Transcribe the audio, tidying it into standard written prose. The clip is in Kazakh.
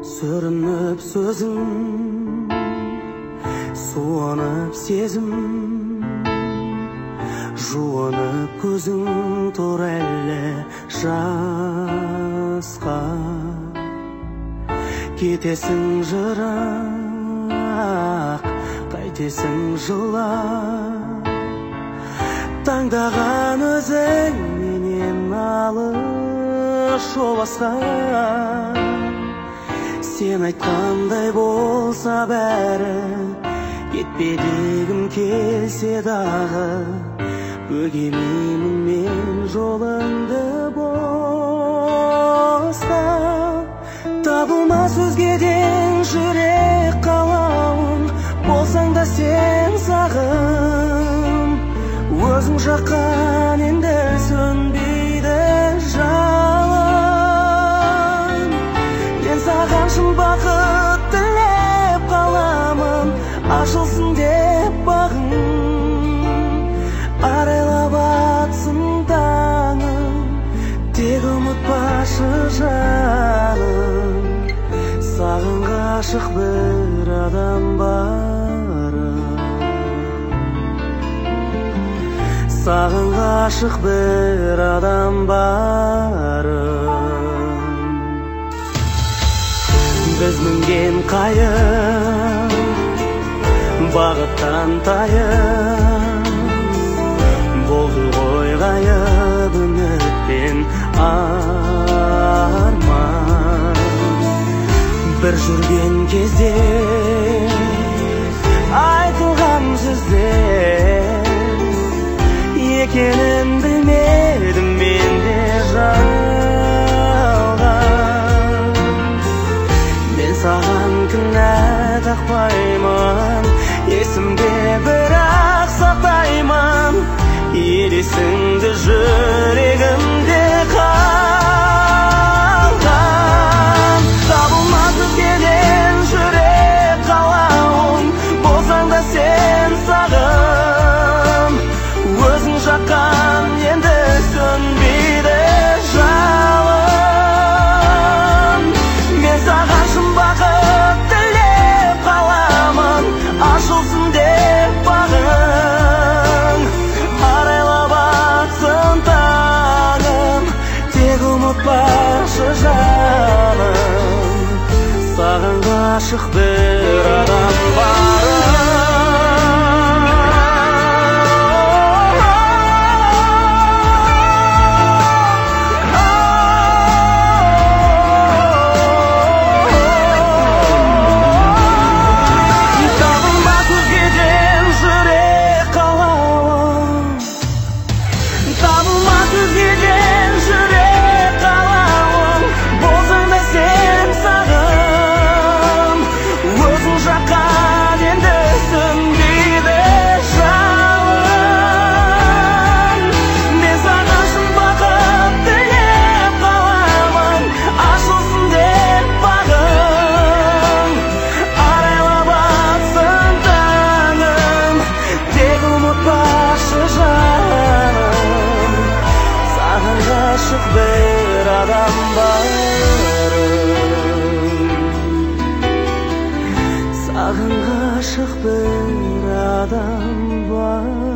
Сүрініп сөзің, суынып сезім, жуынып көзің тұр әлі жасқа. Кетесің жырақ, қайтесің жылап, таңдаған өзің менен алыс жол басқа. Сен айтқандай болса бәрі, кетпегім келсе дағы, бөгемеймін мен жолыңды босқа. Табылмас өзгеден жүрек қалауын, болсаң да сен сағым. Өзің жаққан енді сөнбейді жалын. Мен саған шын бақыт тілеп қаламын, ашылсын деп бағың. Арайлап атсын таңым, тек ұмытпашы жаным. Саған ғашық бір адам барым, саған ғашық бір адам барым. Біз мінген қайық бағыттан тайып, болды ғой ғайып үміт пен арман. Bir жүрген кезде айтылған сөздер екенін білмедім мен де жалған. Мен саған кінә тақпаймын, есімде бірақ сақтаймын, елесіңді жүрегімде қалған. Табылмас өзгеден жүрек қалауын, болсаң да сен сағым. Өзің жаққан енді сөнбейді жалын. Мен саған шын бақыт тілеп қаламын, ашылсын деп бағың. Арайлап атсын таңым, тек ұмытпашы жаным. Саған ғашық бір адам барым. Табылмас өзгеден жүрек қалауын, табылмас өзгеден жүрек қалауын, болсаң да сен сағым. Өзің жаққан енді сөнбейді жалын. Мен саған шын бақыт тілеп қаламын, ашылсын деп бағың. Арайлап атсын таңым, тек ұмытпашы жаным. Саған ғашық бір адам барым, саған ғашық бір адам бар.